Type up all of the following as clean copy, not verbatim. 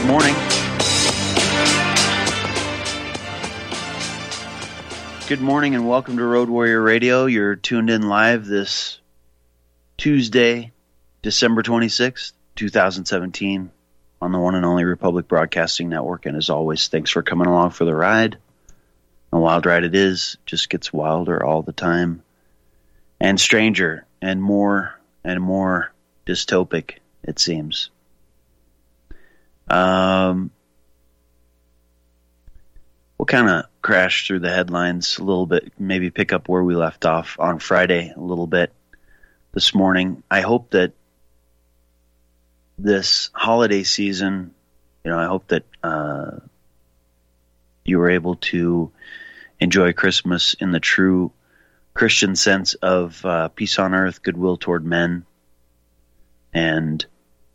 Good morning. Good morning and welcome to Road Warrior Radio. You're tuned in live this Tuesday, December 26th, 2017 on the one and only Republic Broadcasting Network. And as always, thanks for coming along for the ride. A wild ride it is. Just gets wilder all the time. And stranger and more dystopic, it seems. We'll kind of crash through the headlines a little bit, maybe pick up where we left off on Friday a little bit this morning. I hope that this holiday season, I hope that you were able to enjoy Christmas in the true Christian sense of peace on earth, goodwill toward men. And,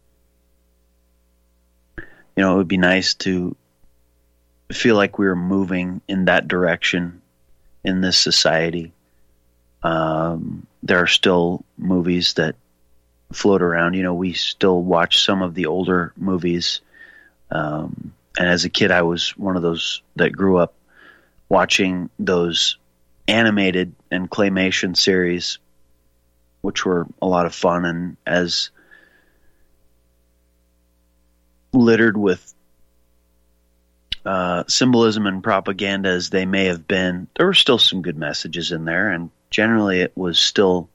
it would be nice to feel like we were moving in that direction in this society. There are still movies that float around. We still watch some of the older movies. And as a kid, I was one of those that grew up watching those animated and claymation series, which were a lot of fun. And as littered with symbolism and propaganda as they may have been, there were still some good messages in there, and generally it was still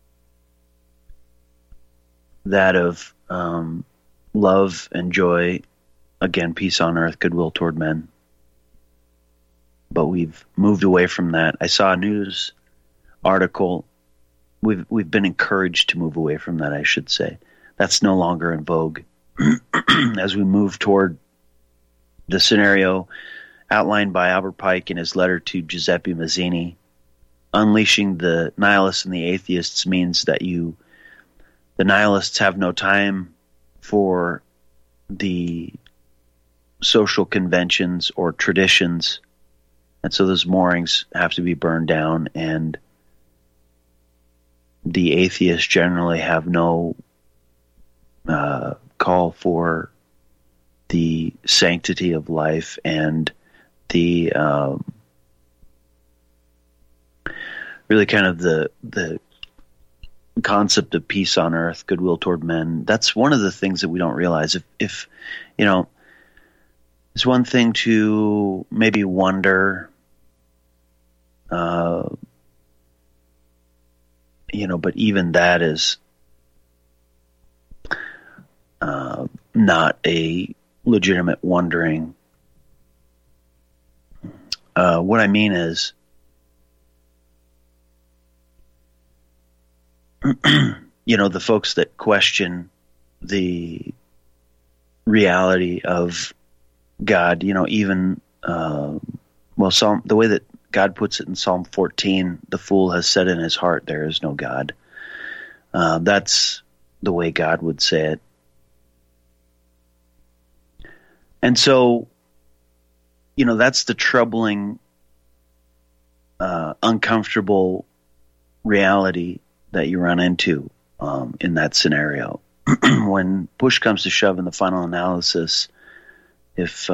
that of love and joy, again, peace on earth, goodwill toward men. But we've moved away from that. I saw a news article. We've been encouraged to move away from that, I should say. That's no longer in vogue as we move toward the scenario outlined by Albert Pike in his letter to Giuseppe Mazzini. Unleashing the nihilists and the atheists means that the nihilists have no time for the social conventions or traditions, and so those moorings have to be burned down, and the atheists generally have no call for the sanctity of life and the really kind of the concept of peace on earth, goodwill toward men. That's one of the things that we don't realize. If it's one thing to maybe wonder, but even that is not a legitimate wondering. What I mean is, the folks that question the reality of God, even, the way that God puts it in Psalm 14, the fool has said in his heart, there is no God. That's the way God would say it. And so, that's the troubling, uncomfortable reality that you run into in that scenario. When push comes to shove in the final analysis, if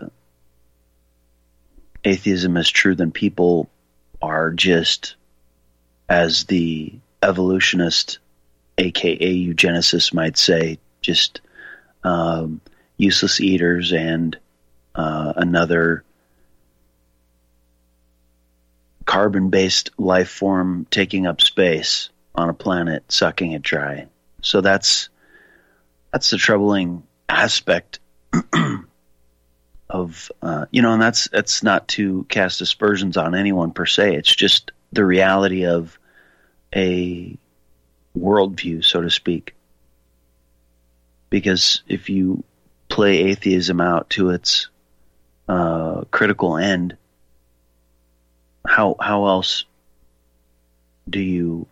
atheism is true, then people are just, as the evolutionist, aka eugenicist, might say, just useless eaters and another carbon-based life form taking up space on a planet, sucking it dry. So that's the troubling aspect of and that's not to cast aspersions on anyone per se. It's just the reality of a worldview, so to speak. Because if you play atheism out to its critical end, how else do you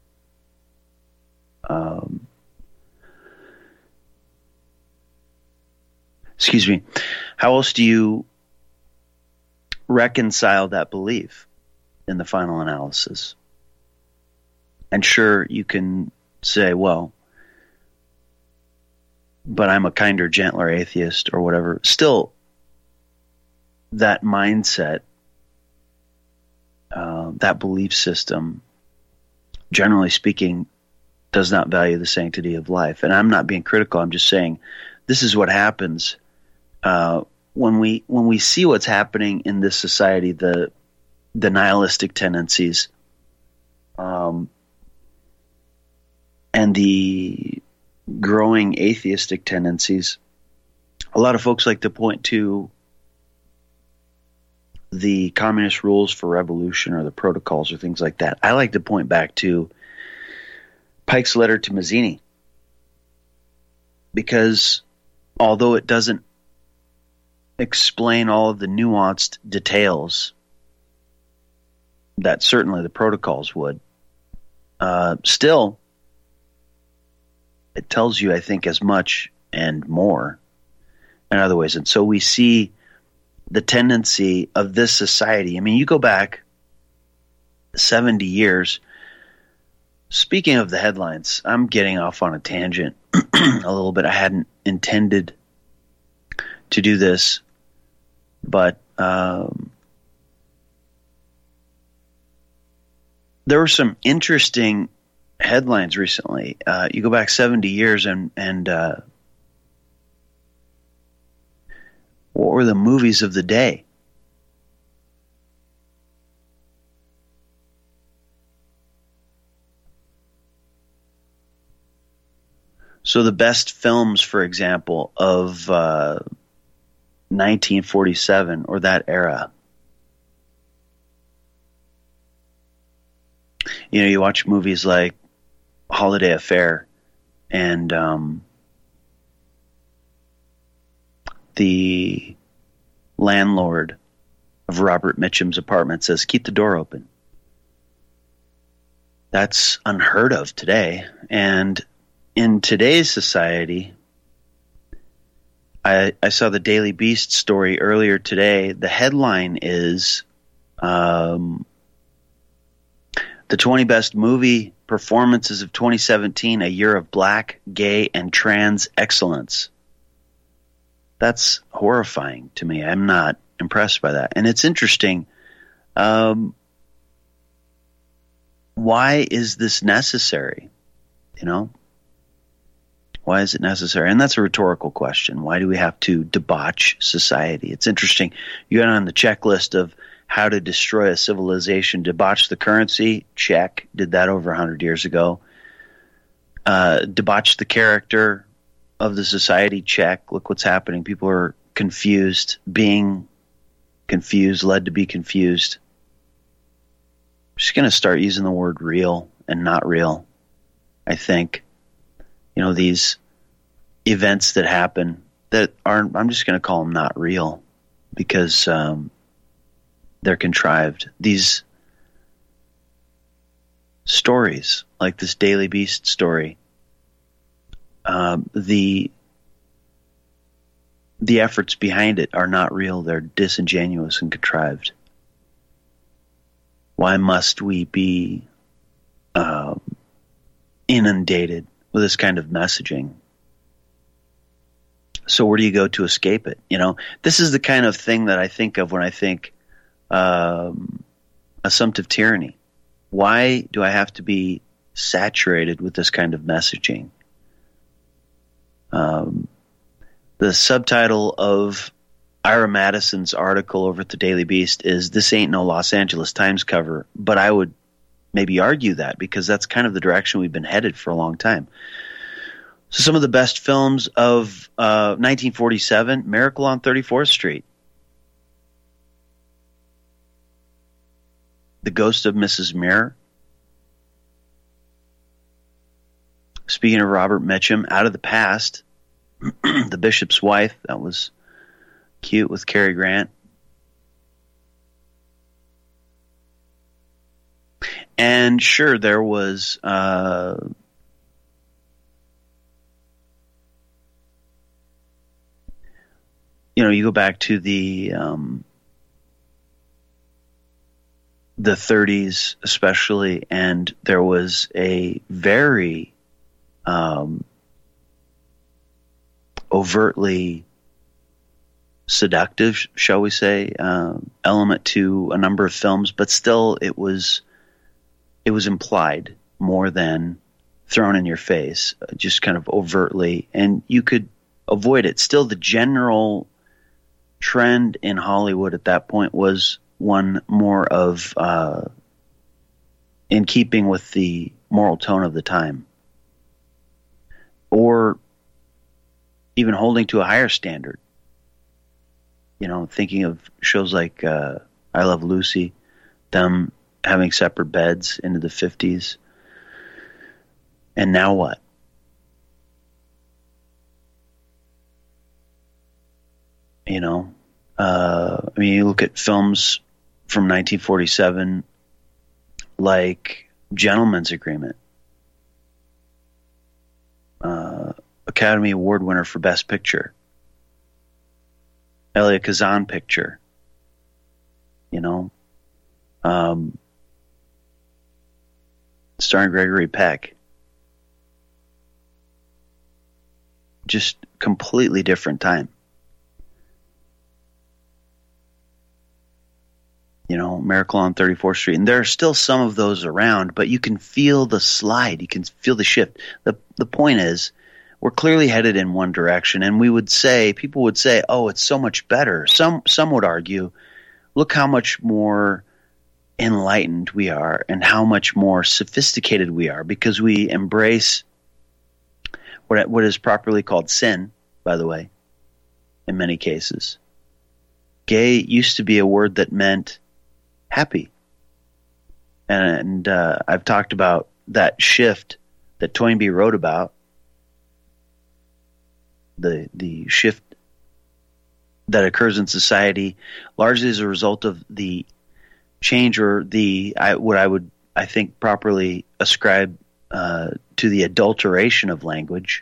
how else do you reconcile that belief in the final analysis? And sure, you can say, well, but I'm a kinder, gentler atheist or whatever. Still, that mindset, that belief system, generally speaking, does not value the sanctity of life. And I'm not being critical. I'm just saying this is what happens when we see what's happening in this society, the nihilistic tendencies, and the growing atheistic tendencies. A lot of folks like to point to the communist rules for revolution or the protocols or things like that. I like to point back to Pike's letter to Mazzini, because although it doesn't explain all of the nuanced details that certainly the protocols would, still it tells you, I think, as much and more in other ways. And so we see the tendency of this society. I mean, you go back 70 years. Speaking of the headlines, I'm getting off on a tangent a little bit. I hadn't intended to do this, but there were some interesting headlines recently. You go back 70 years and what were the movies of the day? So the best films, for example, of 1947 or that era. You know, you watch movies like Holiday Affair and the landlord of Robert Mitchum's apartment says, "Keep the door open." That's unheard of today. And in today's society, I saw the Daily Beast story earlier today. The headline is the 20 best movie performances of 2017, a year of black, gay, and trans excellence. That's horrifying to me. I'm not impressed by that. And it's interesting. Why is this necessary? You know? Why is it necessary? And that's a rhetorical question. Why do we have to debauch society? It's interesting. You got on the checklist of how to destroy a civilization. Debauch the currency? Check. Did that over 100 years ago. Debauch the character of the society? Check. Look what's happening. People are confused, being confused, led to be confused. I'm just going to start using the word real and not real, I think. You know, these events that happen that aren't, I'm just going to call them not real because they're contrived. These stories, like this Daily Beast story, the efforts behind it are not real. They're disingenuous and contrived. Why must we be inundated with this kind of messaging? So where do you go to escape it? You know, this is the kind of thing that I think of when I think assumptive tyranny. Why do I have to be saturated with this kind of messaging? The subtitle of Ira Madison's article over at the Daily Beast is "This Ain't No Los Angeles Times Cover," but I would maybe argue that because that's kind of the direction we've been headed for a long time. So some of the best films of 1947, Miracle on 34th Street, The Ghost of Mrs. Muir. Speaking of Robert Mitchum, Out of the Past, The Bishop's Wife, that was cute with Cary Grant. And sure, there was you go back to the 30s especially, and there was a very overtly seductive, shall we say, element to a number of films, but still it was implied more than thrown in your face, just kind of overtly, and you could avoid it. Still, the general trend in Hollywood at that point was one more of in keeping with the moral tone of the time, or even holding to a higher standard. Thinking of shows like I Love Lucy, them having separate beds into the 50s. And now what? You look at films from 1947 like Gentleman's Agreement, Academy Award winner for Best Picture, Elia Kazan picture, starring Gregory Peck. Just completely different time. Miracle on 34th Street. And there are still some of those around, but you can feel the slide. You can feel the shift. The point is, we're clearly headed in one direction, and people would say, oh, it's so much better. Some would argue, look how much more enlightened we are and how much more sophisticated we are because we embrace what is properly called sin, by the way, in many cases. Gay used to be a word that meant happy. And I've talked about that shift that Toynbee wrote about, the shift that occurs in society largely as a result of the change or what I would properly ascribe to the adulteration of language.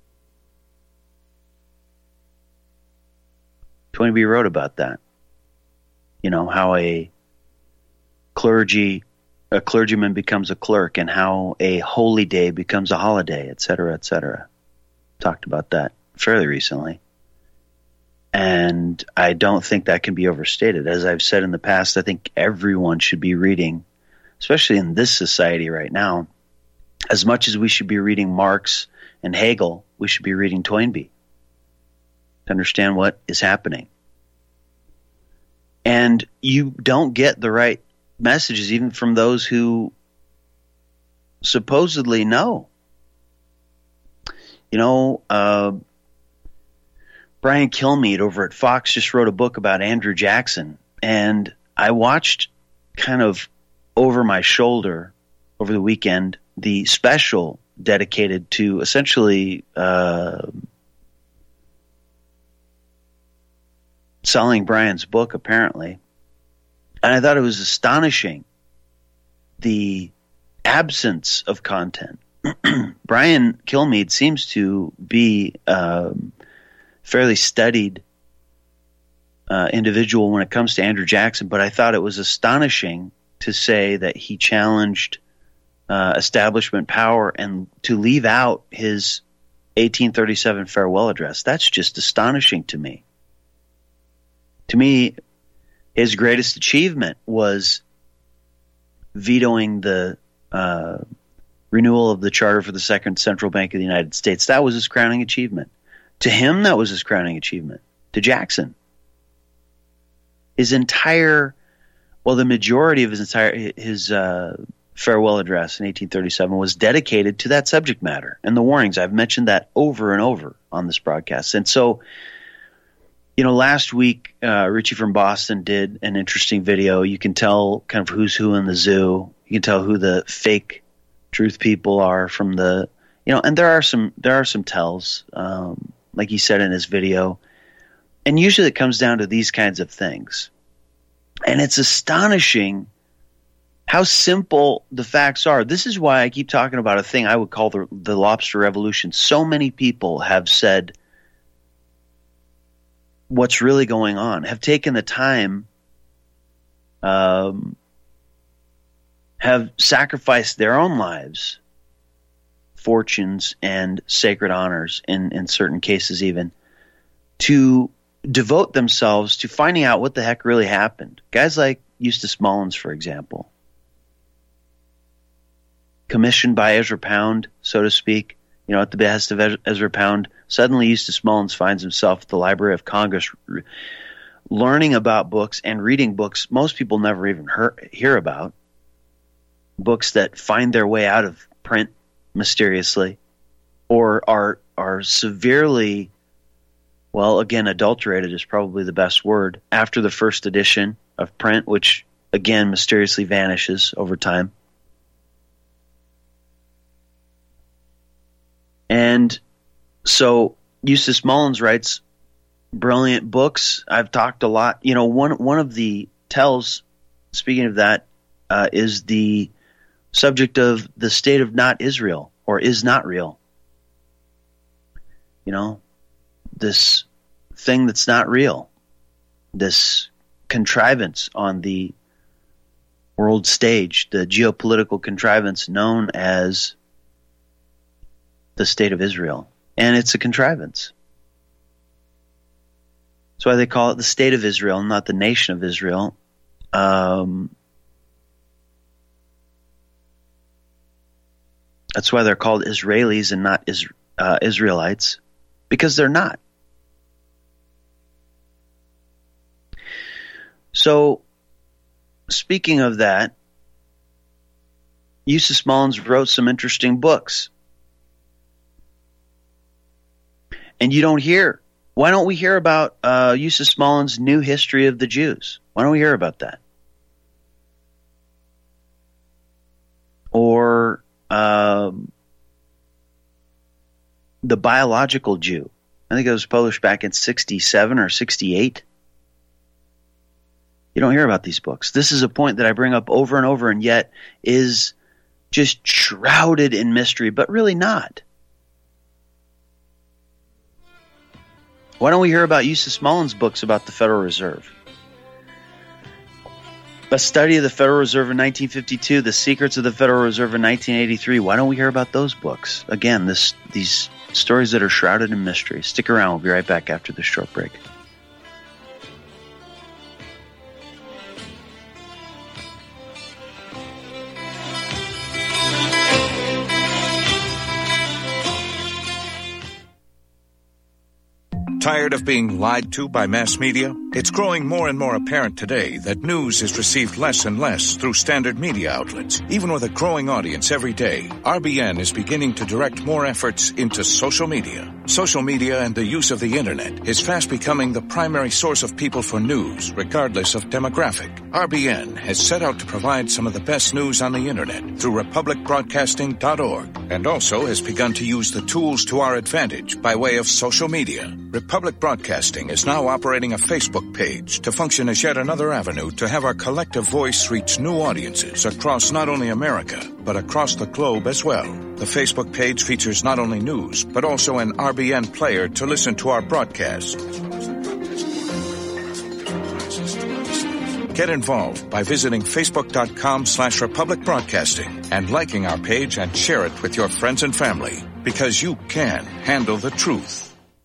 Toynbee wrote about that. How a clergyman becomes a clerk and how a holy day becomes a holiday, et cetera, et cetera. Talked about that fairly recently. And I don't think that can be overstated. As I've said in the past, I think everyone should be reading, especially in this society right now, as much as we should be reading Marx and Hegel, we should be reading Toynbee to understand what is happening. And you don't get the right messages even from those who supposedly know. Brian Kilmeade over at Fox just wrote a book about Andrew Jackson, and I watched kind of over my shoulder over the weekend the special dedicated to essentially selling Brian's book, apparently. And I thought it was astonishing, the absence of content. Brian Kilmeade seems to be fairly studied individual when it comes to Andrew Jackson, but I thought it was astonishing to say that he challenged establishment power and to leave out his 1837 farewell address. That's just astonishing to me. To me, his greatest achievement was vetoing the renewal of the charter for the Second Central Bank of the United States. That was his crowning achievement. To him, that was his crowning achievement. To Jackson, the majority of his farewell address in 1837 was dedicated to that subject matter and the warnings. I've mentioned that over and over on this broadcast. And so, last week, Richie from Boston did an interesting video. You can tell kind of who's who in the zoo. You can tell who the fake truth people are from the, and there are some tells, like he said in his video. And usually it comes down to these kinds of things. And it's astonishing how simple the facts are. This is why I keep talking about a thing I would call the lobster revolution. So many people have said what's really going on, have taken the time, have sacrificed their own lives, fortunes, and sacred honors in certain cases even, to devote themselves to finding out what the heck really happened. Guys like Eustace Mullins, for example, commissioned by Ezra Pound, so to speak, at the behest of Ezra Pound, suddenly Eustace Mullins finds himself at the Library of Congress learning about books and reading books most people never even hear about, books that find their way out of print mysteriously or are severely, well, again, adulterated is probably the best word, after the first edition of print, which, again, mysteriously vanishes over time. And so Eustace Mullins writes brilliant books. I've talked a lot. One of the tells, speaking of that, is the subject of the state of not Israel, or is not real. This thing that's not real, this contrivance on the world stage, the geopolitical contrivance known as the state of Israel. And it's a contrivance. That's why they call it the state of Israel, not the nation of Israel. That's why they're called Israelis and not Israelites, because they're not. So, speaking of that, Eustace Mullins wrote some interesting books. And you don't hear. Why don't we hear about Eustace Mullins' New History of the Jews? Why don't we hear about that? Or The Biological Jew. I think it was published back in 67 or 68. You don't hear about these books. This is a point that I bring up over and over, and yet is just shrouded in mystery, but really not. Why don't we hear about Eustace Mullins' books about the Federal Reserve? A Study of the Federal Reserve in 1952, The Secrets of the Federal Reserve in 1983. Why don't we hear about those books? Again, these stories that are shrouded in mystery. Stick around. We'll be right back after this short break. Tired of being lied to by mass media? It's growing more and more apparent today that news is received less and less through standard media outlets. Even with a growing audience every day, RBN is beginning to direct more efforts into social media. Social media and the use of the internet is fast becoming the primary source of people for news, regardless of demographic. RBN has set out to provide some of the best news on the internet through republicbroadcasting.org, and also has begun to use the tools to our advantage by way of social media. Republic Broadcasting is now operating a Facebook page to function as yet another avenue to have our collective voice reach new audiences across not only America, but across the globe as well. The Facebook page features not only news, but also an RBN player to listen to our broadcasts. Get involved by visiting facebook.com/Republic Broadcasting and liking our page and share it with your friends and family, because you can handle the truth.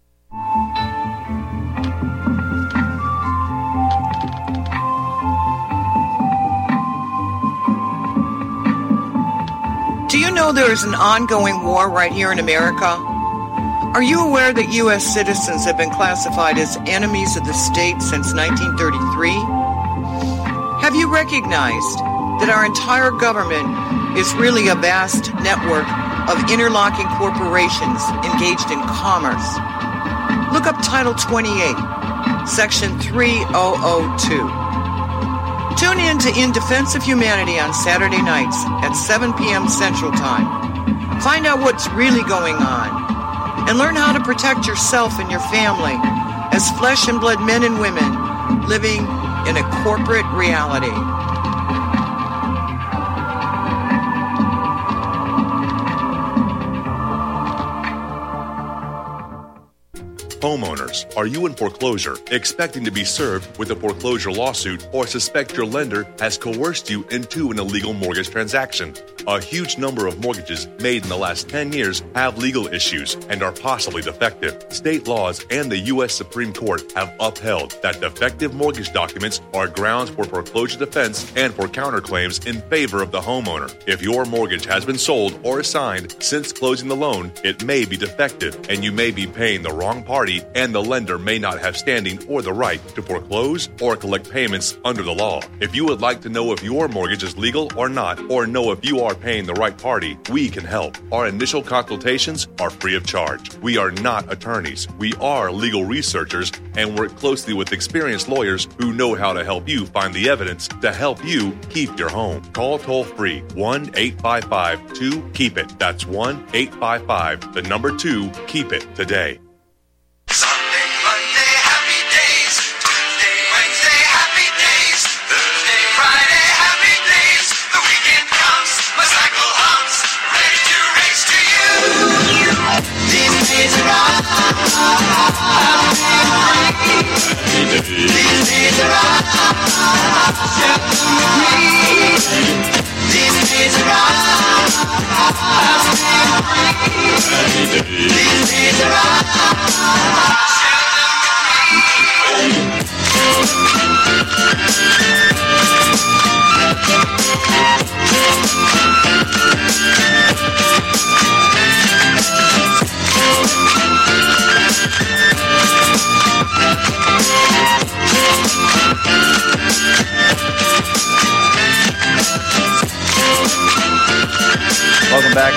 Do you know there is an ongoing war right here in America? Are you aware that U.S. citizens have been classified as enemies of the state since 1933? Have you recognized that our entire government is really a vast network of interlocking corporations engaged in commerce? Look up Title 28, Section 3002. Tune in to In Defense of Humanity on Saturday nights at 7 p.m. Central Time. Find out what's really going on and learn how to protect yourself and your family as flesh and blood men and women living in a corporate reality. Homeowners, are you in foreclosure, expecting to be served with a foreclosure lawsuit, or suspect your lender has coerced you into an illegal mortgage transaction? A huge number of mortgages made in the last 10 years have legal issues and are possibly defective. State laws and the U.S. Supreme Court have upheld that defective mortgage documents are grounds for foreclosure defense and for counterclaims in favor of the homeowner. If your mortgage has been sold or assigned since closing the loan, it may be defective and you may be paying the wrong party, and the lender may not have standing or the right to foreclose or collect payments under the law. If you would like to know if your mortgage is legal or not, or know if you are paying the right party, we can help. Our initial consultations are free of charge. We are not attorneys. We are legal researchers and work closely with experienced lawyers who know how to help you find the evidence to help you keep your home. Call toll-free 1-855-2-KEEP-IT. That's 1-855, the number 2, keep it today. Sunday, Monday, happy days. Tuesday, Wednesday, happy days. Thursday, Friday, happy days. The weekend comes, my cycle hums, ready to race to you. These days are all. These days are all. These days are all. These days are all. Welcome back.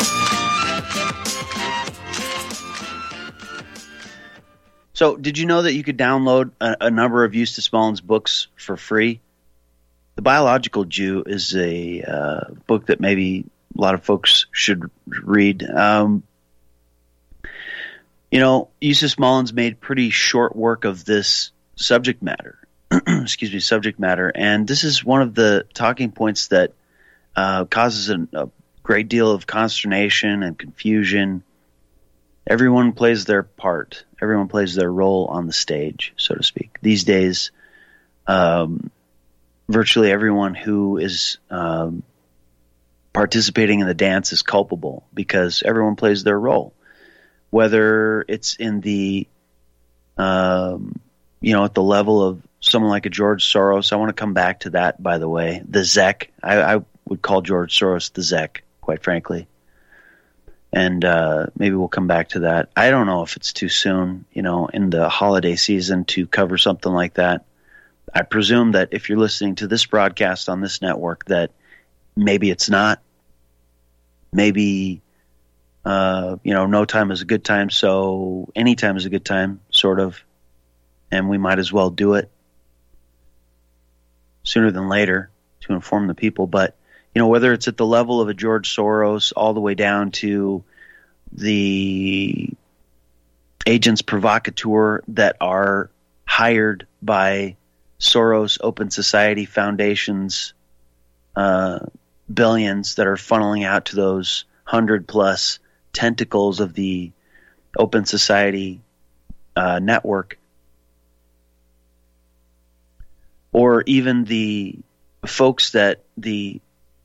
So, did you know that you could download a number of Eustace Mullins books for free? The Biological Jew is a book that maybe a lot of folks should read. Eustace Mullins made pretty short work of this subject matter. subject matter. And this is one of the talking points that causes a great deal of consternation and confusion. Everyone plays their part. Everyone plays their role on the stage, so to speak. These days, virtually everyone who is participating in the dance is culpable because everyone plays their role. Whether it's in the, at the level of someone like a George Soros. I want to come back to that, by the way. The Zek. I would call George Soros the Zek, quite frankly. And maybe we'll come back to that. I don't know if it's too soon, in the holiday season to cover something like that. I presume that if you're listening to this broadcast on this network, that maybe it's not. Maybe, no time is a good time, so any time is a good time, sort of. And we might as well do it sooner than later to inform the people. But, whether it's at the level of a George Soros all the way down to the agents provocateur that are hired by Soros Open Society Foundation's billions that are funneling out to those 100+ tentacles of the Open Society network, or even the folks that the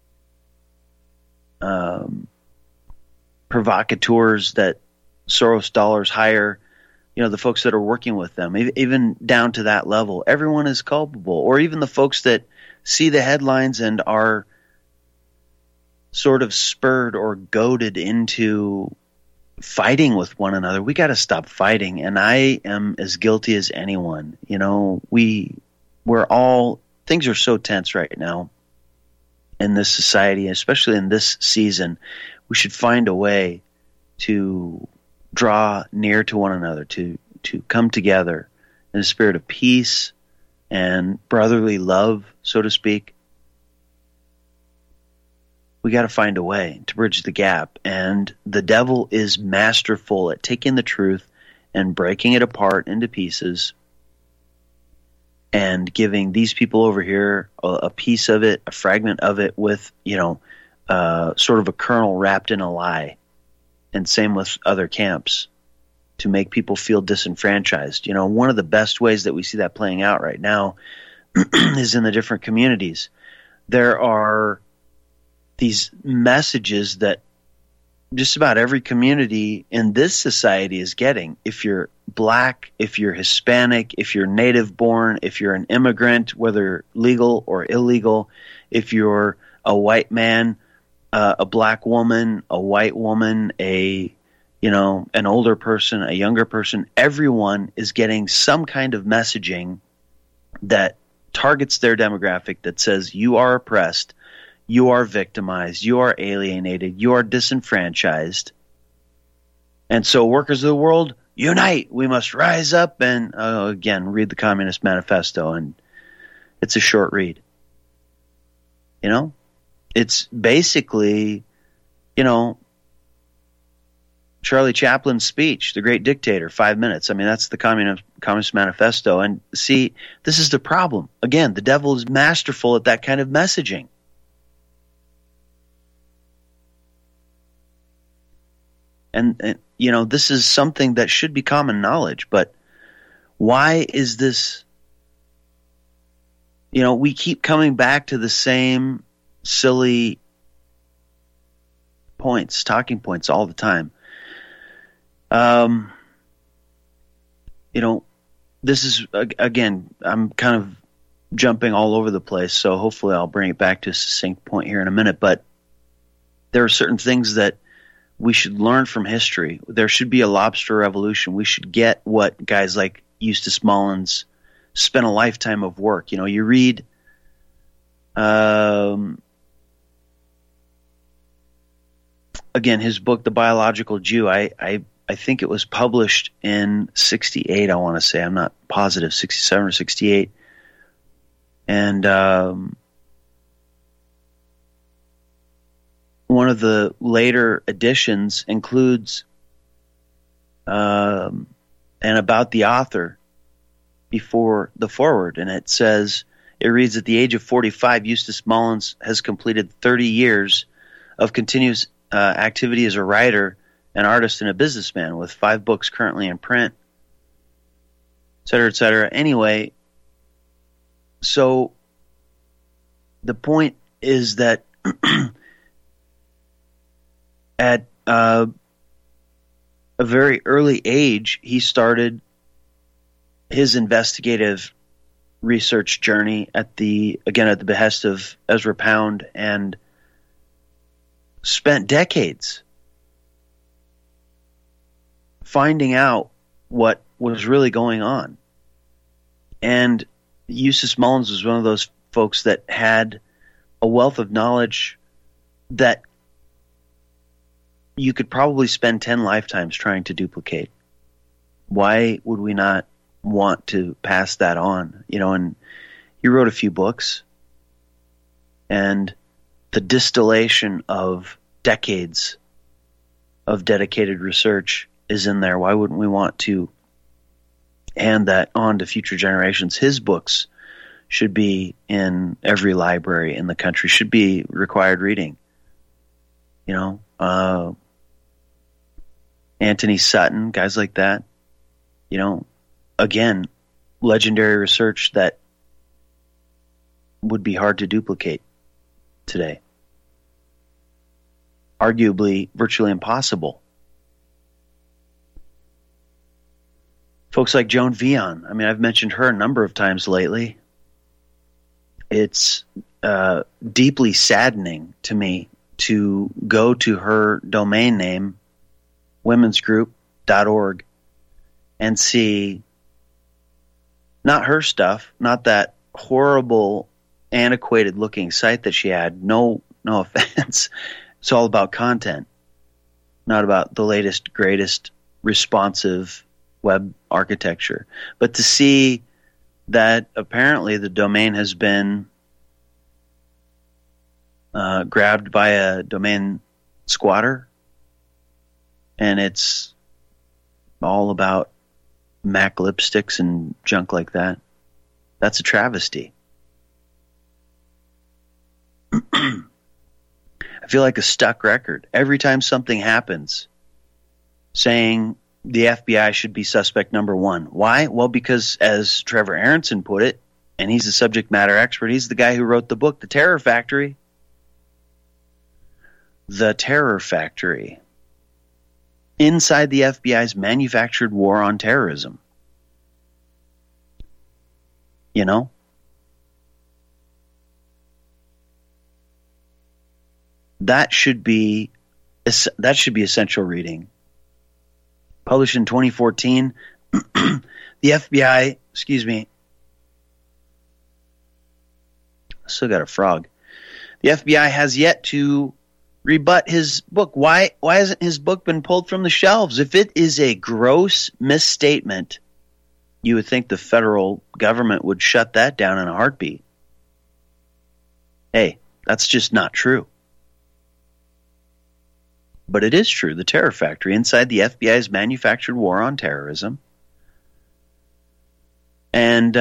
provocateurs that Soros dollars hire, the folks that are working with them, even down to that level, everyone is culpable. Or even the folks that see the headlines and are sort of spurred or goaded into fighting with one another. We got to stop fighting. And I am as guilty as anyone. We're all, things are so tense right now in this society, especially in this season. We should find a way to draw near to one another, to come together in a spirit of peace and brotherly love, so to speak. We got to find a way to bridge the gap. And the devil is masterful at taking the truth and breaking it apart into pieces and giving these people over here a piece of it, a fragment of it with, sort of a kernel wrapped in a lie. And same with other camps, to make people feel disenfranchised. One of the best ways that we see that playing out right now is in the different communities. There are these messages that just about every community in this society is getting. If you're black, if you're Hispanic, if you're native born, if you're an immigrant, whether legal or illegal, if you're a white man, a black woman, a white woman, an older person, a younger person, everyone is getting some kind of messaging that targets their demographic, that says you are oppressed, you are victimized, you are alienated, you are disenfranchised. And so, workers of the world, unite! We must rise up and, again, read the Communist Manifesto, and it's a short read. It's basically, Charlie Chaplin's speech, The Great Dictator, 5 minutes. I mean, that's the Communist Manifesto. And see, this is the problem. Again, the devil is masterful at that kind of messaging. And this is something that should be common knowledge. But why is this? We keep coming back to the same silly points, talking points all the time. This is, again, I'm kind of jumping all over the place, so hopefully I'll bring it back to a succinct point here in a minute. But there are certain things that we should learn from history. There should be a lobster revolution. We should get what guys like Eustace Mullins spent a lifetime of work. You read again, his book, The Biological Jew. I think it was published in 68, I want to say. I'm not positive, 67 or 68. And one of the later editions includes and about the author before the foreword. And it says, it reads, at the age of 45, Eustace Mullins has completed 30 years of continuous activity as a writer, an artist, and a businessman, with 5 books currently in print, et cetera, et cetera. Anyway, so the point is that at a very early age, he started his investigative research journey at the behest of Ezra Pound, and spent decades finding out what was really going on. And Eustace Mullins was one of those folks that had a wealth of knowledge that you could probably spend 10 lifetimes trying to duplicate. Why would we not want to pass that on? And he wrote a few books, and the distillation of decades of dedicated research is in there. Why wouldn't we want to hand that on to future generations? His books should be in every library in the country, should be required reading. Anthony Sutton, guys like that. Again, legendary research that would be hard to duplicate today. Arguably virtually impossible. Folks like Joan Vion. I mean, I've mentioned her a number of times lately. It's deeply saddening to me to go to her domain name, womensgroup.org, and see not her stuff, not that horrible, antiquated looking site that she had. No offense. It's all about content, not about the latest, greatest, responsive web architecture. But to see that apparently the domain has been grabbed by a domain squatter, and it's all about MAC lipsticks and junk like that. That's a travesty. I feel like a stuck record. Every time something happens, saying the FBI should be suspect number one. Why? Well, because as Trevor Aronson put it, and he's a subject matter expert, he's the guy who wrote the book, The Terror Factory. the terror factory inside the FBI's manufactured war on terrorism. You know? That should be essential reading. Published in 2014, the FBI, still got a frog. The FBI has yet to rebut his book. Why hasn't his book been pulled from the shelves? If it is a gross misstatement, you would think the federal government would shut that down in a heartbeat. Hey, that's just not true. But it is true. The Terror Factory inside the FBI's manufactured war on terrorism. And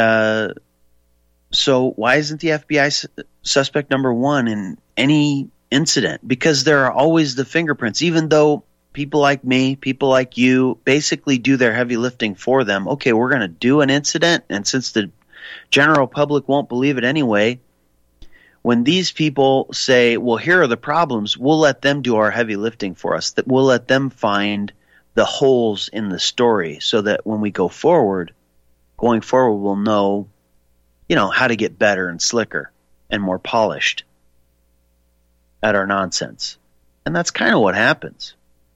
so why isn't the FBI suspect number one in any incident? Because there are always the fingerprints, even though people like me, people like you, basically do their heavy lifting for them. Okay, we're going to do an incident, and since the general public won't believe it anyway, when these people say, well, here are the problems, we'll let them do our heavy lifting for us. That we'll let them find the holes in the story so that when we going forward, we'll know, how to get better and slicker and more polished at our nonsense. And that's kind of what happens.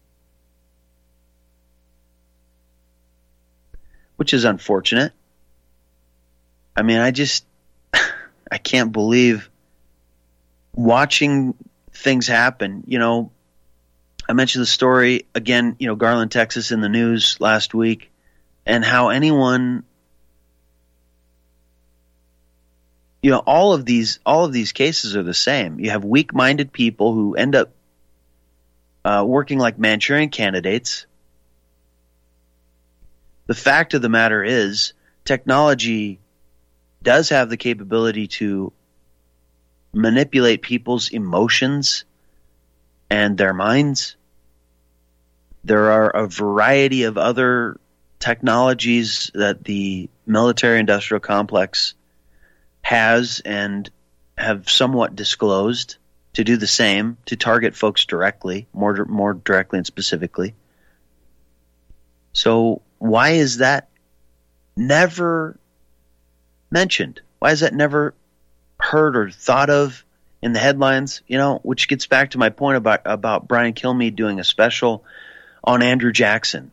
Which is unfortunate. I mean, I can't believe watching things happen. I mentioned the story again, Garland, Texas in the news last week, and how anyone, all of these cases are the same. You have weak-minded people who end up working like Manchurian candidates. The fact of the matter is, technology does have the capability to manipulate people's emotions and their minds. There are a variety of other technologies that the military-industrial complex has and have somewhat disclosed to do the same, to target folks directly, more directly and specifically. So why is that never mentioned? Why is that never heard or thought of in the headlines? Which gets back to my point about Brian Kilmeade doing a special on Andrew Jackson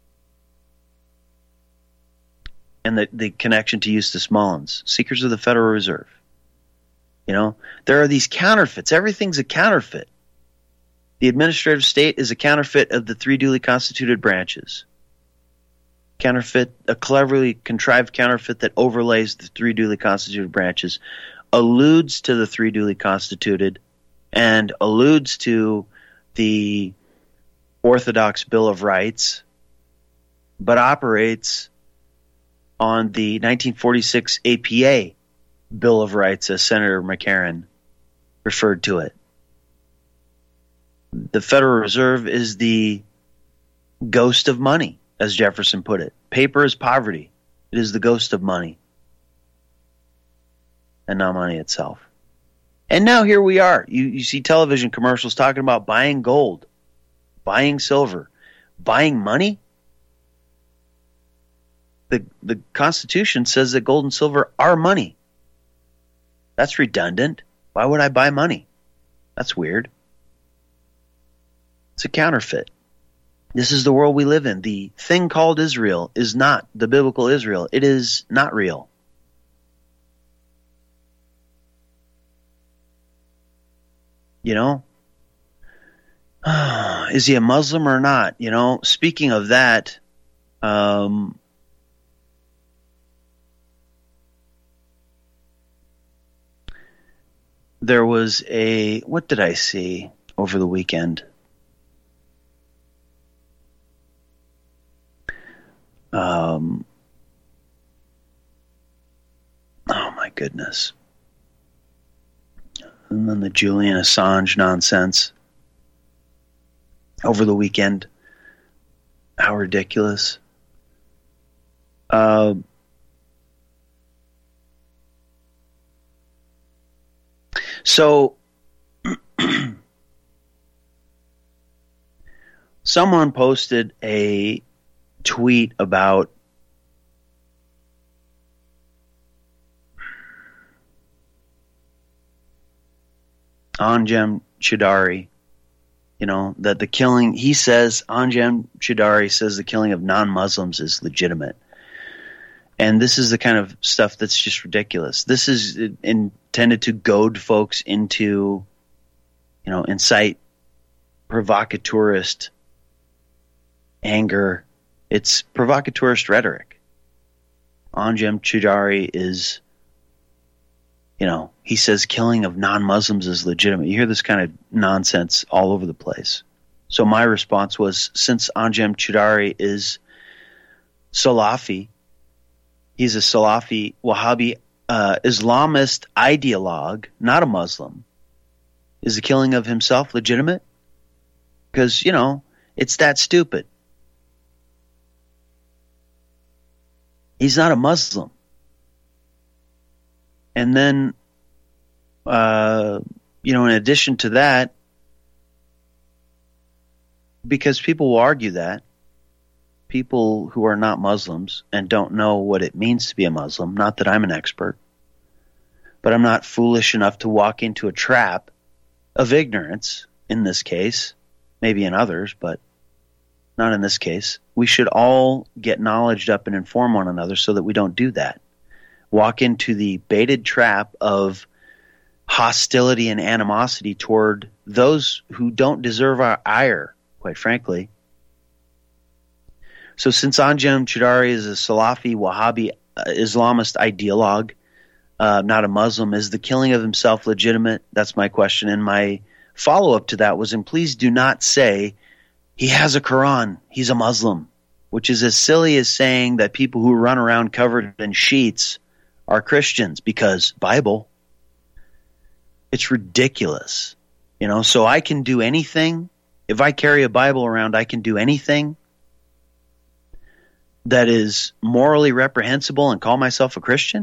and the connection to Eustace Mullins, Secrets of the Federal Reserve. There are these counterfeits. Everything's a counterfeit. The administrative state is a counterfeit of the three duly constituted branches. A cleverly contrived counterfeit that overlays the three duly constituted branches, alludes to the three duly constituted, and alludes to the Orthodox Bill of Rights, but operates on the 1946 APA Bill of Rights, as Senator McCarran referred to it. The Federal Reserve is the ghost of money, as Jefferson put it. Paper is poverty. It is the ghost of money, and not money itself. And now here we are. You see television commercials talking about buying gold, buying silver, buying money. The Constitution says that gold and silver are money. That's redundant. Why would I buy money? That's weird. It's a counterfeit. This is the world we live in. The thing called Israel is not the biblical Israel. It is not real. Is he a Muslim or not? Speaking of that, there was what did I see over the weekend? Oh my goodness. And then the Julian Assange nonsense over the weekend. How ridiculous. So someone posted a tweet about Anjem Choudary, that the killing, he says, Anjem Choudary says the killing of non-Muslims is legitimate. And this is the kind of stuff that's just ridiculous. This is intended to goad folks into, incite provocateurist anger. It's provocateurist rhetoric. Anjem Choudary is, he says killing of non-Muslims is legitimate. You hear this kind of nonsense all over the place. So my response was, since Anjem Choudary is Salafi, he's a Salafi Wahhabi Islamist ideologue, not a Muslim, is the killing of himself legitimate? Because, it's that stupid. He's not a Muslim. And then, in addition to that, because people will argue that, people who are not Muslims and don't know what it means to be a Muslim, not that I'm an expert, but I'm not foolish enough to walk into a trap of ignorance in this case, maybe in others, but not in this case. We should all get knowledged up and inform one another so that we don't do that. Walk into the baited trap of hostility and animosity toward those who don't deserve our ire, quite frankly. So since Anjem Choudary is a Salafi Wahhabi Islamist ideologue, not a Muslim, is the killing of himself legitimate? That's my question. And my follow-up to that was, and please do not say, he has a Quran, he's a Muslim, which is as silly as saying that people who run around covered in sheets are Christians, because Bible. It's ridiculous. So I can do anything. If I carry a Bible around, I can do anything that is morally reprehensible and call myself a Christian?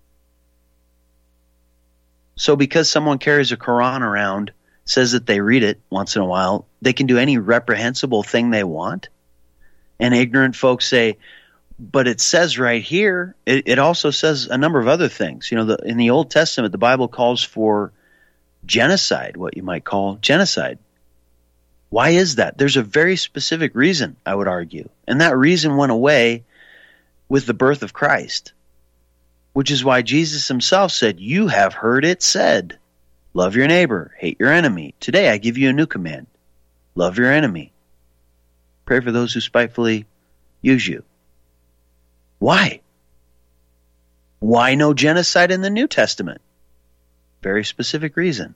So because someone carries a Quran around, says that they read it once in a while, they can do any reprehensible thing they want? And ignorant folks say, but it says right here, it also says a number of other things. In the Old Testament, the Bible calls for genocide, what you might call genocide. Why is that? There's a very specific reason, I would argue. And that reason went away with the birth of Christ, which is why Jesus himself said, you have heard it said, love your neighbor, hate your enemy. Today I give you a new command. Love your enemy. Pray for those who spitefully use you. Why? Why no genocide in the New Testament? Very specific reason.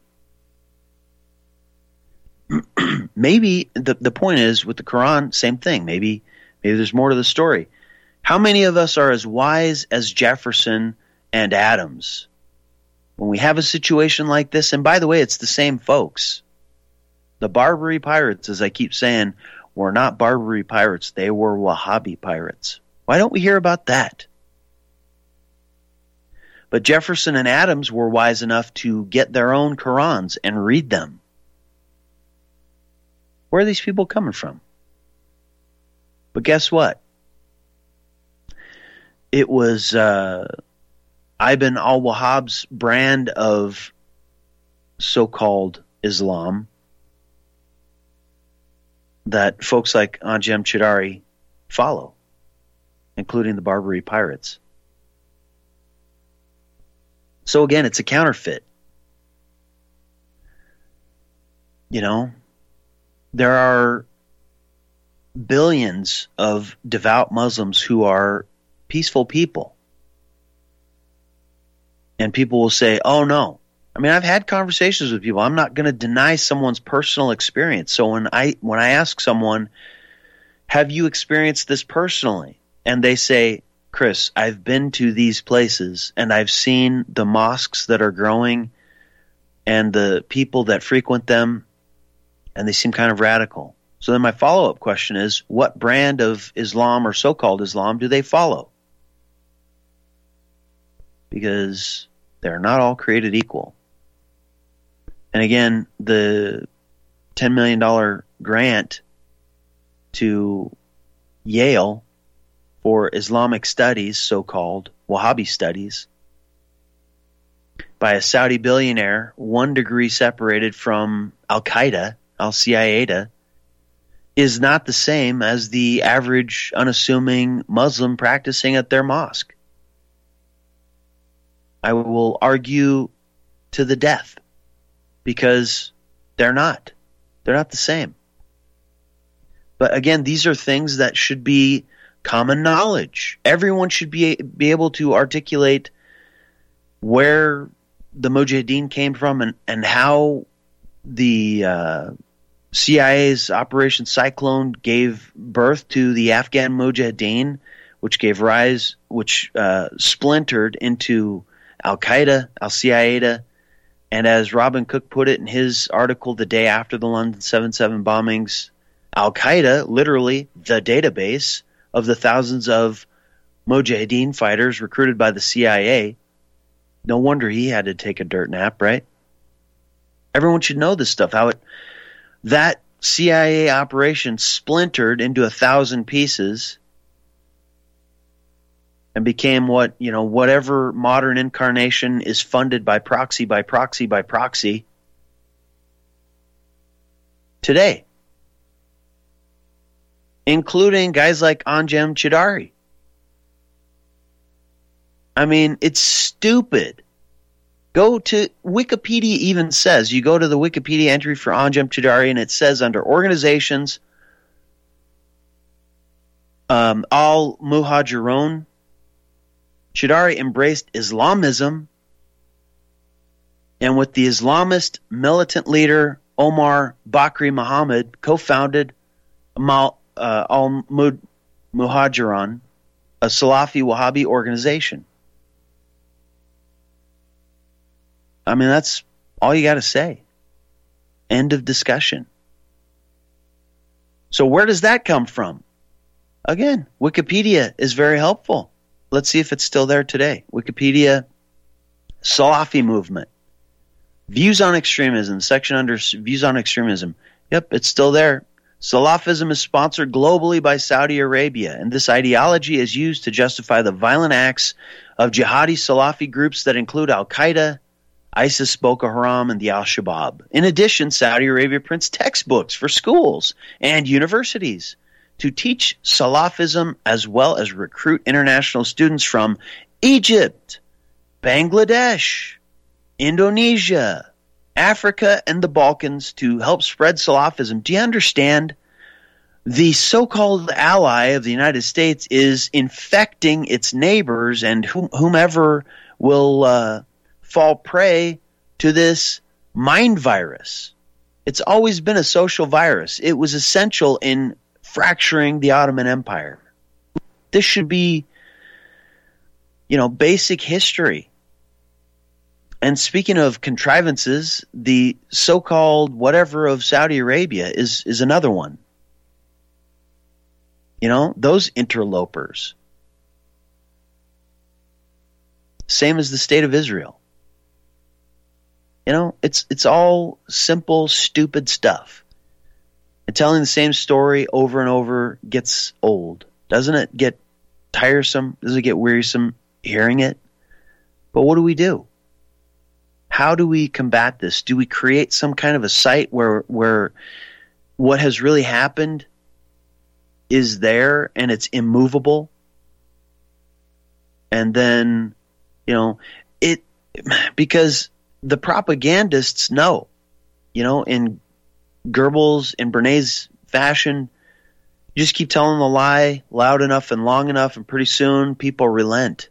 Maybe the point is with the Quran, same thing. Maybe there's more to the story. How many of us are as wise as Jefferson and Adams when we have a situation like this? And by the way, it's the same folks. The Barbary pirates, as I keep saying, were not Barbary pirates. They were Wahhabi pirates. Why don't we hear about that? But Jefferson and Adams were wise enough to get their own Qurans and read them. Where are these people coming from? But guess what? It was Ibn al-Wahhab's brand of so-called Islam that folks like Anjem Choudary follow, including the Barbary pirates. So again, it's a counterfeit. There are billions of devout Muslims who are peaceful people. And people will say, oh no. I've had conversations with people. I'm not going to deny someone's personal experience. So when I ask someone, have you experienced this personally? And they say, Chris, I've been to these places and I've seen the mosques that are growing and the people that frequent them, and they seem kind of radical. So then my follow-up question is, what brand of Islam or so-called Islam do they follow? Because they're not all created equal. And again, the $10 million grant to Yale for Islamic studies, so-called Wahhabi studies, by a Saudi billionaire 1 degree separated from Al-Qaeda, Al-Qaeda, is not the same as the average unassuming Muslim practicing at their mosque. I will argue to the death, because they're not. They're not the same. But again, these are things that should be common knowledge. Everyone should be able to articulate where the Mujahideen came from and how the CIA's Operation Cyclone gave birth to the Afghan Mujahideen, which splintered into Al-Qaeda, Al-Qaeda, and as Robin Cook put it in his article the day after the London 7/7 bombings, Al-Qaeda, literally the database of the thousands of Mujahideen fighters recruited by the CIA. No wonder he had to take a dirt nap, right? Everyone should know this stuff, that CIA operation splintered into 1,000 pieces and became whatever modern incarnation is funded by proxy today, including guys like Anjem Choudary. I mean, it's stupid. Go to Wikipedia, even says, you go to the Wikipedia entry for Anjem Choudary, and it says under organizations, Al-Muhajirun, Choudary embraced Islamism, and with the Islamist militant leader Omar Bakri Muhammad, co-founded Al-Muhajirun, a Salafi Wahhabi organization. I mean, that's all you got to say. End of discussion. So where does that come from? Again, Wikipedia is very helpful. Let's see if it's still there today. Wikipedia, Salafi movement. Views on extremism, section under views on extremism. Yep, it's still there. Salafism is sponsored globally by Saudi Arabia, and this ideology is used to justify the violent acts of jihadi Salafi groups that include Al-Qaeda, ISIS, Boko Haram, and the Al-Shabaab. In addition, Saudi Arabia prints textbooks for schools and universities to teach Salafism, as well as recruit international students from Egypt, Bangladesh, Indonesia, Africa, and the Balkans to help spread Salafism. Do you understand? The so-called ally of the United States is infecting its neighbors and whomever will fall prey to this mind virus. It's always been a social virus. It was essential in fracturing the Ottoman Empire. This should be, basic history. And speaking of contrivances, the so-called whatever of Saudi Arabia is another one. Those interlopers. Same as the state of Israel. It's all simple, stupid stuff. And telling the same story over and over gets old. Doesn't it get tiresome? Does it get wearisome hearing it? But what do? How do we combat this? Do we create some kind of a site where what has really happened is there and it's immovable? And then, because the propagandists know, in Goebbels and Bernays fashion, you just keep telling the lie loud enough and long enough, and pretty soon people relent.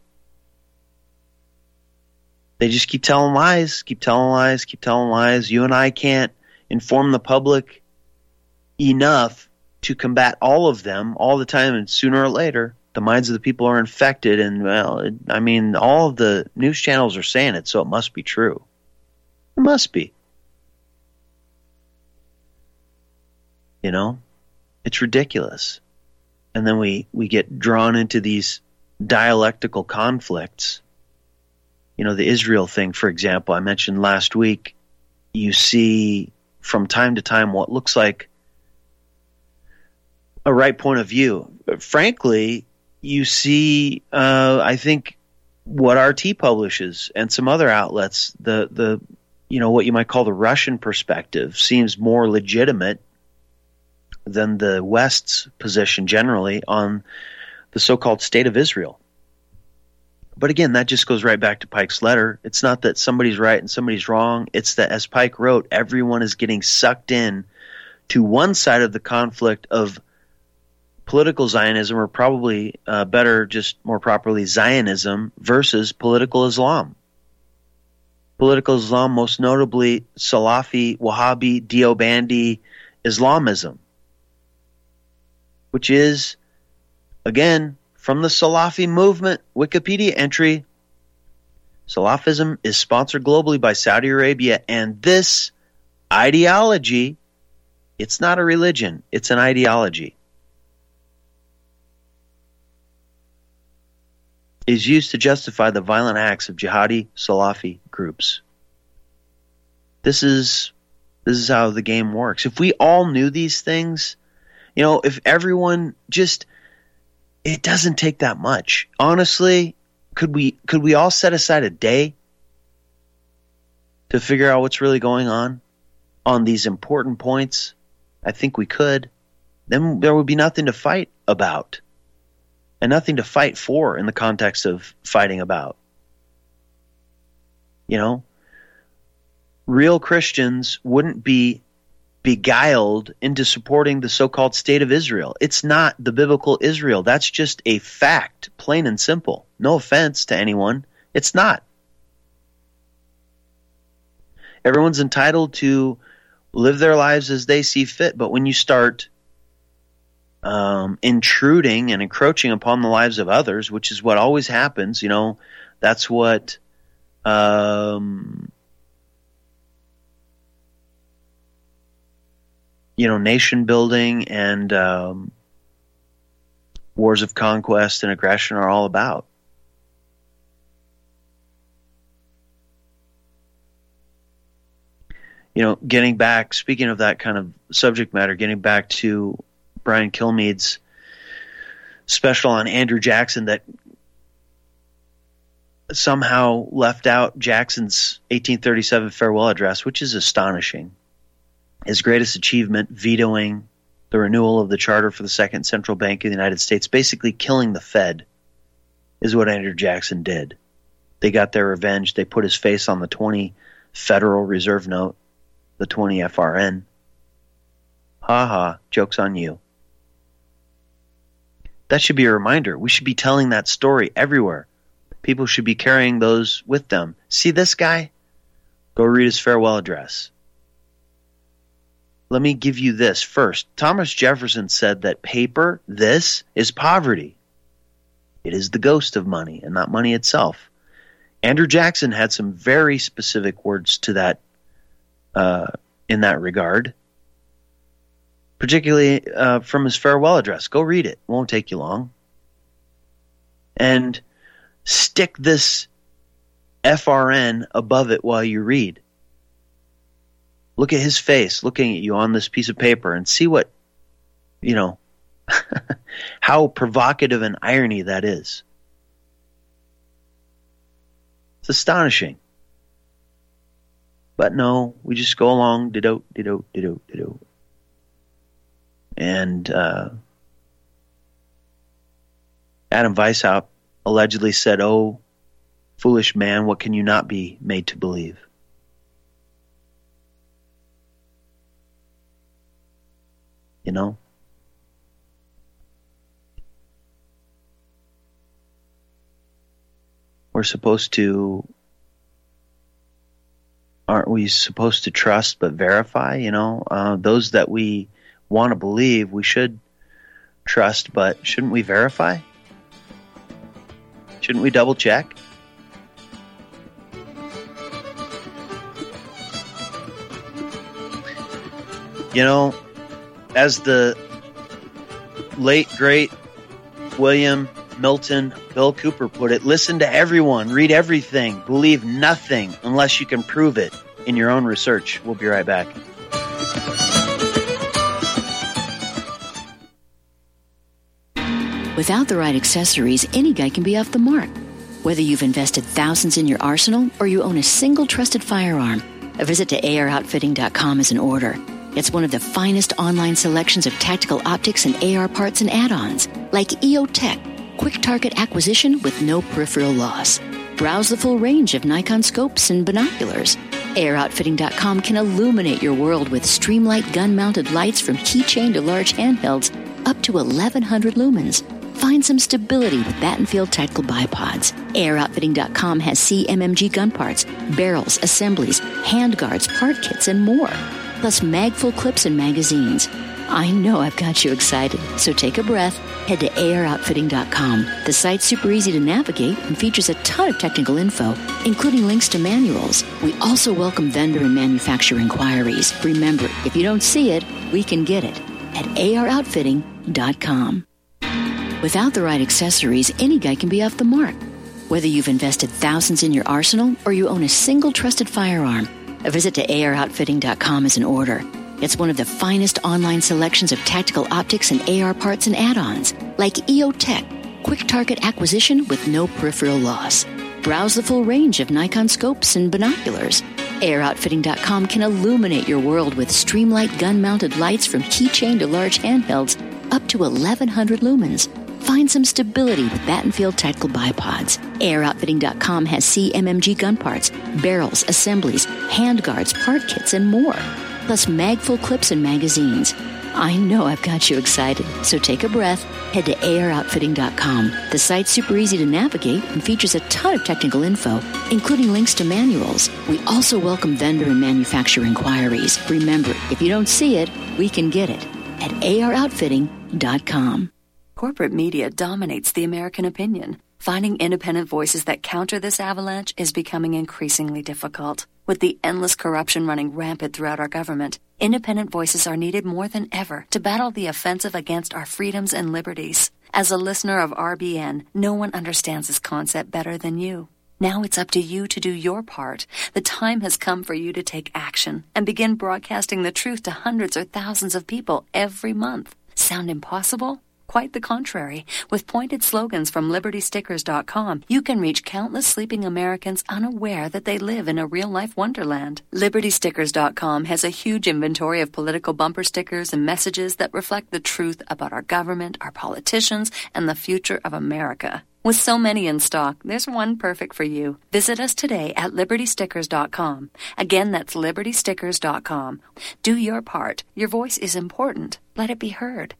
They just keep telling lies, keep telling lies, keep telling lies. You and I can't inform the public enough to combat all of them all the time, and sooner or later, the minds of the people are infected. And, all of the news channels are saying it, so it must be true. It must be. It's ridiculous. And then we get drawn into these dialectical conflicts. The Israel thing, for example, I mentioned last week, you see from time to time what looks like a right point of view. Frankly, you see, I think what RT publishes and some other outlets, the what you might call the Russian perspective seems more legitimate than the West's position generally on the so-called state of Israel. But again, that just goes right back to Pike's letter. It's not that somebody's right and somebody's wrong. It's that, as Pike wrote, everyone is getting sucked in to one side of the conflict of political Zionism, or probably better, just more properly, Zionism versus political Islam. Political Islam, most notably Salafi, Wahhabi, Deobandi Islamism, which is, again, from the Salafi movement Wikipedia entry, Salafism is sponsored globally by Saudi Arabia, and this ideology, it's not a religion, it's an ideology, is used to justify the violent acts of jihadi Salafi groups. This is how the game works. If we all knew these things, if everyone just, it doesn't take that much. Honestly, could we all set aside a day to figure out what's really going on these important points? I think we could. Then there would be nothing to fight about. And nothing to fight for in the context of fighting about. Real Christians wouldn't be beguiled into supporting the so-called state of Israel. It's not the biblical Israel. That's just a fact, plain and simple. No offense to anyone. It's not. Everyone's entitled to live their lives as they see fit, but when you start intruding and encroaching upon the lives of others, which is what always happens, that's what nation building and wars of conquest and aggression are all about. Getting back, speaking of that kind of subject matter, getting back to Brian Kilmeade's special on Andrew Jackson that somehow left out Jackson's 1837 farewell address, which is astonishing. His greatest achievement, vetoing the renewal of the charter for the Second Central Bank of the United States, basically killing the Fed, is what Andrew Jackson did. They got their revenge. They put his face on the 20 Federal Reserve note, the 20 FRN. Ha ha, joke's on you. That should be a reminder. We should be telling that story everywhere. People should be carrying those with them. See this guy? Go read his farewell address. Let me give you this first. Thomas Jefferson said that paper, this, is poverty. It is the ghost of money and not money itself. Andrew Jackson had some very specific words to that in that regard, particularly from his farewell address. Go read it. It won't take you long. And stick this FRN above it while you read. Look at his face looking at you on this piece of paper and see what, how provocative an irony that is. It's astonishing. But no, we just go along, ditto. And Adam Weishaupt allegedly said, "Oh, foolish man, what can you not be made to believe?" Aren't we supposed to trust but verify? Those that we want to believe, we should trust, but shouldn't we verify? Shouldn't we double check? As the late, great William Milton Bill Cooper put it, listen to everyone, read everything, believe nothing unless you can prove it in your own research. We'll be right back. Without the right accessories, any guy can be off the mark. Whether you've invested thousands in your arsenal or you own a single trusted firearm, a visit to AROutfitting.com is in order. It's one of the finest online selections of tactical optics and AR parts and add-ons, like EOTech, quick target acquisition with no peripheral loss. Browse the full range of Nikon scopes and binoculars. AROutfitting.com can illuminate your world with Streamlight gun-mounted lights from keychain to large handhelds up to 1,100 lumens. Find some stability with Battenfield tactical bipods. AROutfitting.com has CMMG gun parts, barrels, assemblies, handguards, part kits, and more. Plus magful clips and magazines. I know I've got you excited, so take a breath. Head to AROutfitting.com. The site's super easy to navigate and features a ton of technical info, including links to manuals. We also welcome vendor and manufacturer inquiries. Remember, if you don't see it, we can get it at AROutfitting.com. Without the right accessories, any guy can be off the mark. Whether you've invested thousands in your arsenal or you own a single trusted firearm, a visit to AROutfitting.com is in order. It's one of the finest online selections of tactical optics and AR parts and add-ons, like EOTech, quick target acquisition with no peripheral loss. Browse the full range of Nikon scopes and binoculars. AROutfitting.com can illuminate your world with Streamlight gun-mounted lights from keychain to large handhelds up to 1,100 lumens. Find some stability with Battenfield tactical bipods. AROutfitting.com has CMMG gun parts, barrels, assemblies, handguards, part kits, and more. Plus magful clips and magazines. I know I've got you excited, so take a breath. Head to AROutfitting.com. The site's super easy to navigate and features a ton of technical info, including links to manuals. We also welcome vendor and manufacturer inquiries. Remember, if you don't see it, we can get it at AROutfitting.com. Corporate media dominates the American opinion. Finding independent voices that counter this avalanche is becoming increasingly difficult. With the endless corruption running rampant throughout our government, independent voices are needed more than ever to battle the offensive against our freedoms and liberties. As a listener of RBN, no one understands this concept better than you. Now it's up to you to do your part. The time has come for you to take action and begin broadcasting the truth to hundreds or thousands of people every month. Sound impossible? Quite the contrary. With pointed slogans from LibertyStickers.com, you can reach countless sleeping Americans unaware that they live in a real-life wonderland. LibertyStickers.com has a huge inventory of political bumper stickers and messages that reflect the truth about our government, our politicians, and the future of America. With so many in stock, there's one perfect for you. Visit us today at LibertyStickers.com. Again, that's LibertyStickers.com. Do your part. Your voice is important. Let it be heard.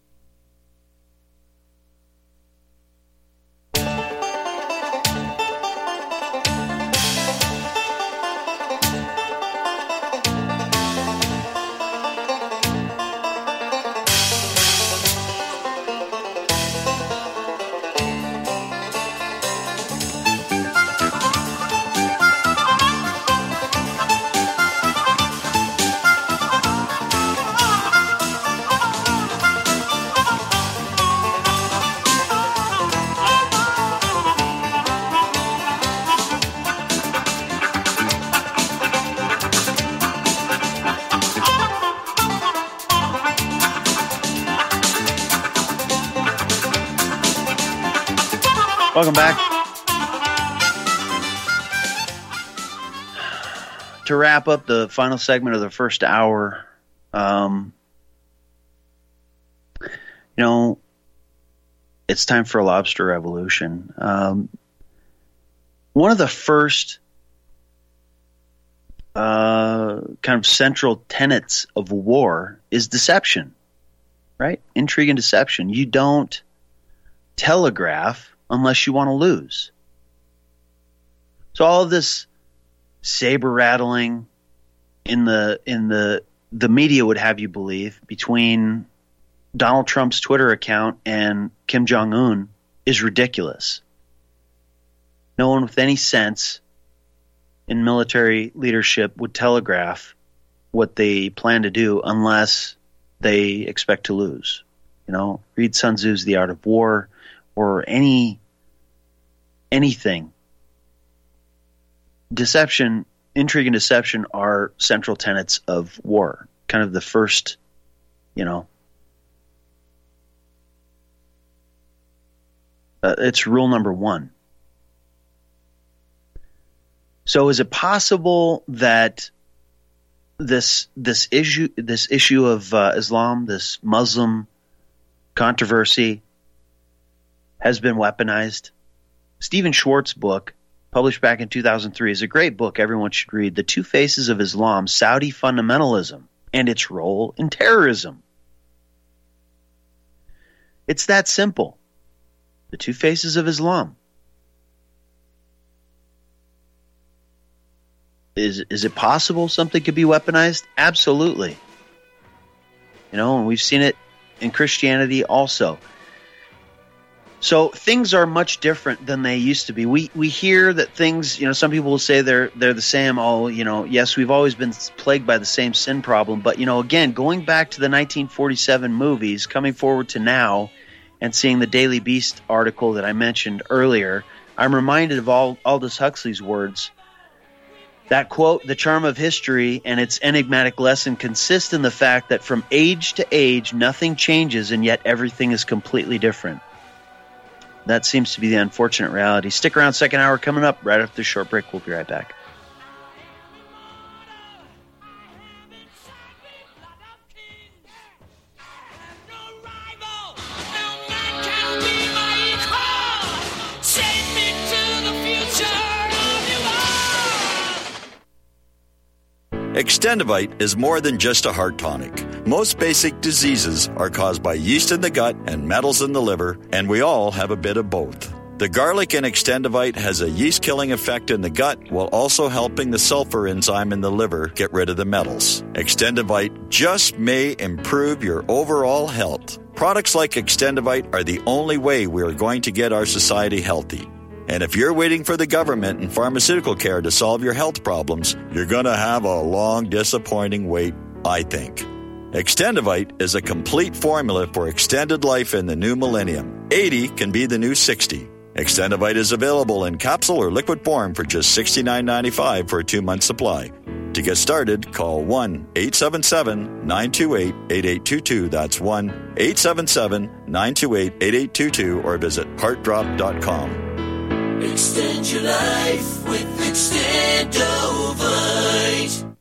Welcome back. To wrap up the final segment of the first hour, it's time for a lobster revolution. One of the first kind of central tenets of war is deception, right? Intrigue and deception. You don't telegraph unless you want to lose. So all of this saber rattling in the media would have you believe between Donald Trump's Twitter account and Kim Jong-un is ridiculous. No one with any sense in military leadership would telegraph what they plan to do unless they expect to lose. Read Sun Tzu's The Art of War or anything. Deception, intrigue and deception are central tenets of war. Kind of the first, It's rule number one. So is it possible that this issue of Islam, this Muslim controversy, has been weaponized? Stephen Schwartz's book, published back in 2003, is a great book everyone should read. The Two Faces of Islam, Saudi Fundamentalism, and its Role in Terrorism. It's that simple. The Two Faces of Islam. Is it possible something could be weaponized? Absolutely. And we've seen it in Christianity also. So things are much different than they used to be. We hear that things, some people will say they're the same. Yes, we've always been plagued by the same sin problem. But, again, going back to the 1947 movies, coming forward to now, and seeing the Daily Beast article that I mentioned earlier, I'm reminded of Aldous Huxley's words. That quote, "The charm of history and its enigmatic lesson consist in the fact that from age to age nothing changes and yet everything is completely different." That seems to be the unfortunate reality. Stick around, second hour coming up right after this short break. We'll be right back. Extendivite is more than just a heart tonic. Most basic diseases are caused by yeast in the gut and metals in the liver, and we all have a bit of both. The garlic in Extendivite has a yeast-killing effect in the gut while also helping the sulfur enzyme in the liver get rid of the metals. Extendivite just may improve your overall health. Products like Extendivite are the only way we are going to get our society healthy. And if you're waiting for the government and pharmaceutical care to solve your health problems, you're going to have a long, disappointing wait, I think. Extendivite is a complete formula for extended life in the new millennium. 80 can be the new 60. Extendivite is available in capsule or liquid form for just $69.95 for a 2-month supply. To get started, call 1-877-928-8822. That's 1-877-928-8822 or visit heartdrop.com. Extend your life with Extendovite.